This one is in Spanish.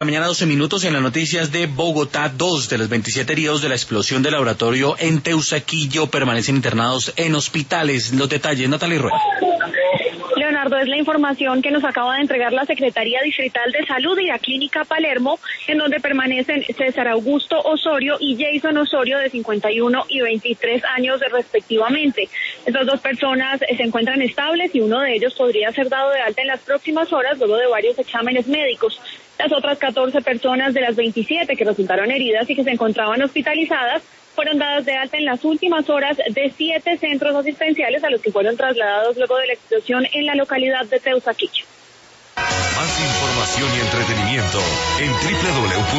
Mañana 12 minutos en las noticias de Bogotá. 2 de los 27 heridos de la explosión del laboratorio en Teusaquillo permanecen internados en hospitales. Los detalles, Natalia Rueda. Leonardo, es la información que nos acaba de entregar la Secretaría Distrital de Salud y la Clínica Palermo, en donde permanecen César Augusto Osorio y Jason Osorio, de 51 y 23 años respectivamente. Estas dos personas se encuentran estables y uno de ellos podría ser dado de alta en las próximas horas luego de varios exámenes médicos. Las otras 14 personas de las 27 que resultaron heridas y que se encontraban hospitalizadas fueron dadas de alta en las últimas horas de 7 centros asistenciales a los que fueron trasladados luego de la explosión en la localidad de Teusaquillo. Más información y entretenimiento en